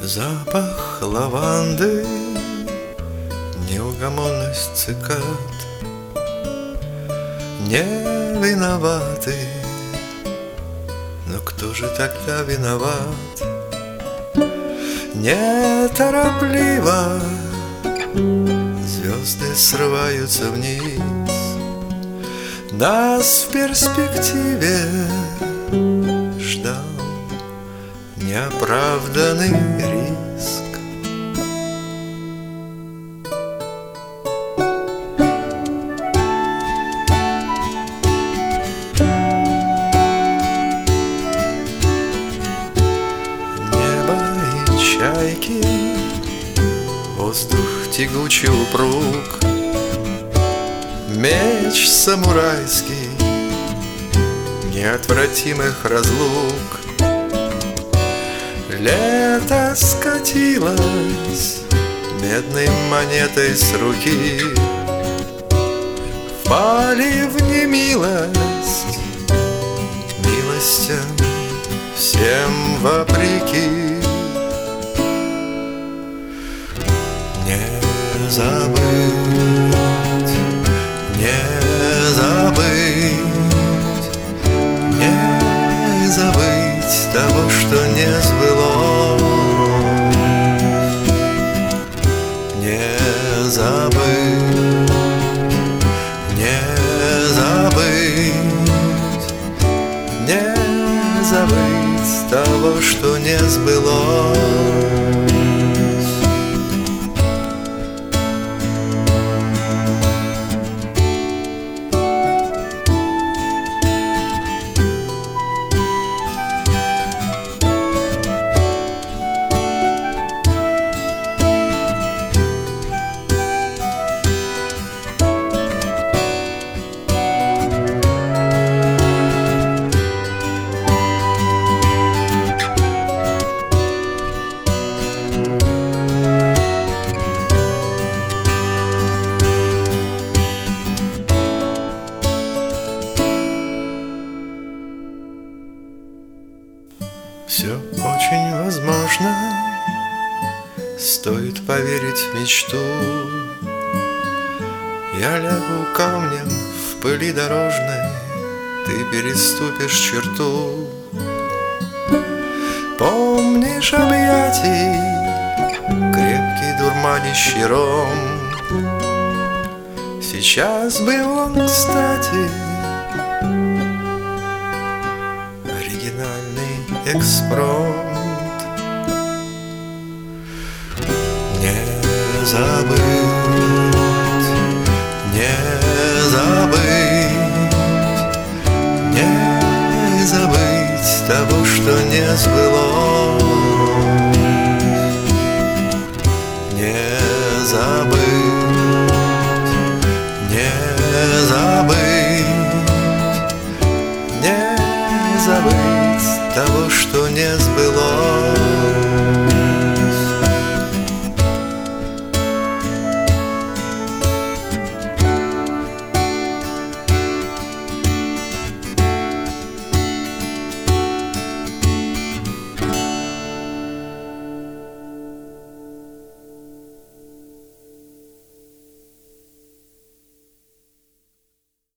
Запах лаванды, неугомонность цикад не виноваты, но кто же тогда виноват? Неторопливо звезды срываются вниз, нас в перспективе ждал неоправданный риск. Небо и чайки, воздух тягучий упруг, меч самурайский неотвратимых разлук. Лето скатилось медной монетой с руки, впали в немилость милостям всем вопреки. Не забыть, не забыть, не забыть того, что не сбылось. Не забыть, не забыть, не забыть того, что не сбылось. Все очень возможно, стоит поверить в мечту. Я лягу камнем в пыли дорожной, ты переступишь черту. Помнишь объятий, крепкий дурманящий ром? Сейчас бы он, кстати, экспромт. Не забыть, не забыть, не забыть того, что не сбылось. Не забыть, не забыть,